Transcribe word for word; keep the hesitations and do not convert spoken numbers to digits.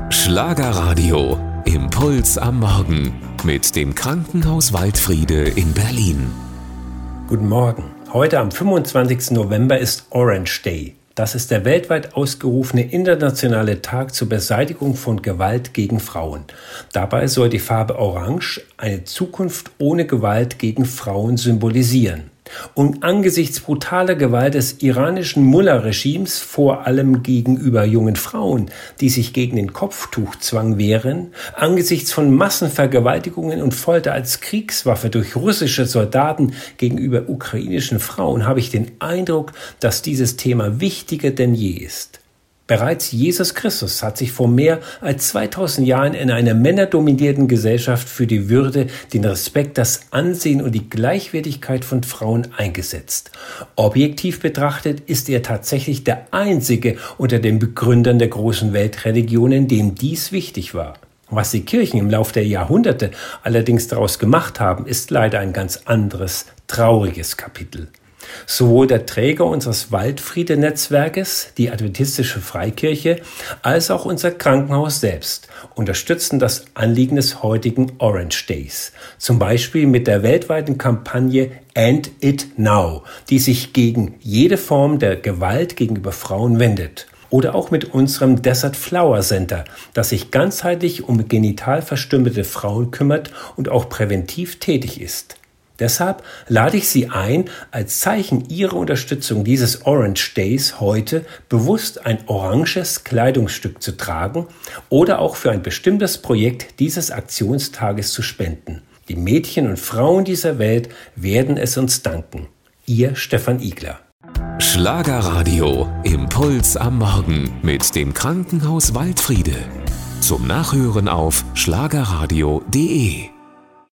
Schlagerradio, Impuls am Morgen mit dem Krankenhaus Waldfriede in Berlin. Guten Morgen. Heute am fünfundzwanzigsten November ist Orange Day. Das ist der weltweit ausgerufene internationale Tag zur Beseitigung von Gewalt gegen Frauen. Dabei soll die Farbe Orange eine Zukunft ohne Gewalt gegen Frauen symbolisieren. Und angesichts brutaler Gewalt des iranischen Mullah-Regimes, vor allem gegenüber jungen Frauen, die sich gegen den Kopftuchzwang wehren, angesichts von Massenvergewaltigungen und Folter als Kriegswaffe durch russische Soldaten gegenüber ukrainischen Frauen, habe ich den Eindruck, dass dieses Thema wichtiger denn je ist. Bereits Jesus Christus hat sich vor mehr als zweitausend Jahren in einer männerdominierten Gesellschaft für die Würde, den Respekt, das Ansehen und die Gleichwertigkeit von Frauen eingesetzt. Objektiv betrachtet ist er tatsächlich der einzige unter den Begründern der großen Weltreligionen, dem dies wichtig war. Was die Kirchen im Lauf der Jahrhunderte allerdings daraus gemacht haben, ist leider ein ganz anderes, trauriges Kapitel. Sowohl der Träger unseres Waldfriede-Netzwerkes, die Adventistische Freikirche, als auch unser Krankenhaus selbst unterstützen das Anliegen des heutigen Orange Days. Zum Beispiel mit der weltweiten Kampagne End It Now, die sich gegen jede Form der Gewalt gegenüber Frauen wendet. Oder auch mit unserem Desert Flower Center, das sich ganzheitlich um genital verstümmelte Frauen kümmert und auch präventiv tätig ist. Deshalb lade ich Sie ein, als Zeichen Ihrer Unterstützung dieses Orange Days heute bewusst ein oranges Kleidungsstück zu tragen oder auch für ein bestimmtes Projekt dieses Aktionstages zu spenden. Die Mädchen und Frauen dieser Welt werden es uns danken. Ihr Stefan Igler. Schlagerradio, Impuls am Morgen mit dem Krankenhaus Waldfriede. Zum Nachhören auf schlagerradio punkt de.